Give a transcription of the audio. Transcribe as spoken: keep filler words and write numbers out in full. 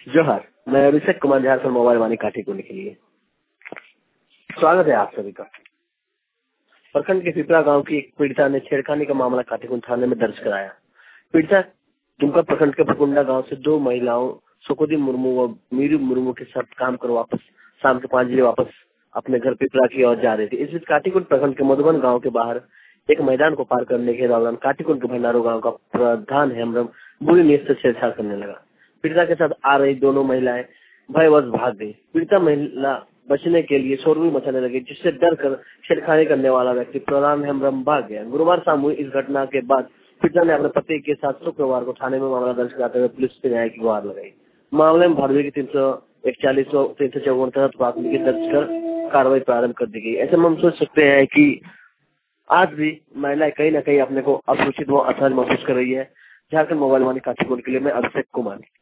जोहार, मैं अभिषेक कुमार झारखंड मोबाइल वाणी काठीकुंड के लिए स्वागत है आप सभी का। प्रखंड के पिपरा गांव की एक पीड़िता ने छेड़खानी का मामला काठीकुंड थाने में दर्ज कराया। पीड़िता दुमका प्रखंड के फकुंडा गांव से दो महिलाओं सुकोदी मुर्मू व मीरू मुर्मू के साथ काम कर वापस शाम के पाँच बजे वापस अपने घर पिपरा की ओर जा रही थी। इस बीच काठीकुंड प्रखंड के मधुबन गाँव के बाहर एक मैदान को पार करने के दौरान काठीकुंड के भंडारो गाँव का प्रधान हेमरम बुरी नीयत से छेड़छाड़ करने लगा। पीड़िता के साथ आ रही दोनों महिलाएं भयवश भाग गई। पीड़िता महिला बचने के लिए शोरगुल मचाने लगी, जिससे डर कर छेड़खानी करने वाला व्यक्ति प्रधान हेमरम भाग गया। गुरुवार शाम हुई इस घटना के बाद पीड़िता ने अपने पति के साथ शुक्रवार को थाने में मामला दर्ज कराते हुए पुलिस से न्याय की गुहार लगाई। मामले में भारतीय की तीन सौ इकतालीस तीन सौ चौवन तहत प्राथमिकी दर्ज कर कार्रवाई प्रारंभ कर दी गई। ऐसे में हम सोच सकते हैं कि आज भी महिलाएं कहीं न कहीं अपने को असुरक्षित व असहज महसूस कर रही है। झारखंड मोबाइल वाणी काठीकुंड के लिए मैं अभिषेक कुमार।